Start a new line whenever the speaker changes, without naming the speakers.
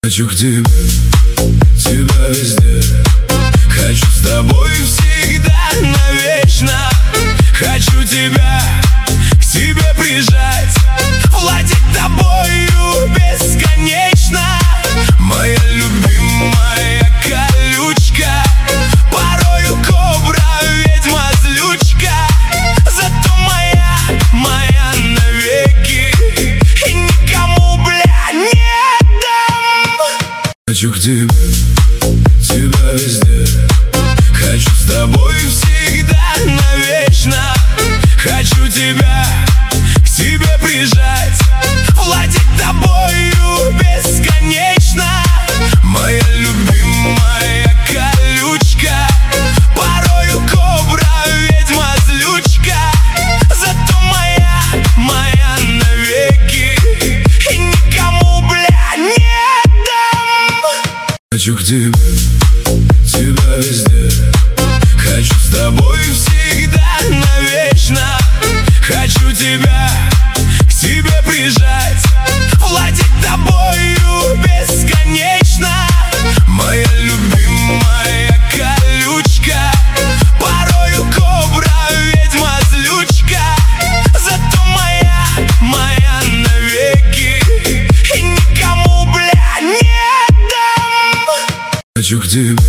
Хочу к тебе, тебя везде. Хочу с тобой всегда, навечно. Хочу тебя к себе прижать, владеть тобою бесконечно. Моя любимая колючка, порою кобра, ведьма, злючка. Зато моя навеки, и никому, бля, не дам. Хочу к тебе, тебя везде. Хочу с тобой всегда, навечно. Хочу тебя к себе прижать, владеть тобою бесконечно. Моя любимая колючка, порою кобра, ведьма, злючка. Зато моя навеки, и никому, бля, не дам. Хочу к тебе, тебя везде. Хочу с тобой всегда, навечно. Хочу тебя к себе прижать, владеть тобою бесконечно. Моя любимая колючка, порою кобра, ведьма, злючка. Зато моя навеки, и никому, бля, не дам. Хочу к тебе,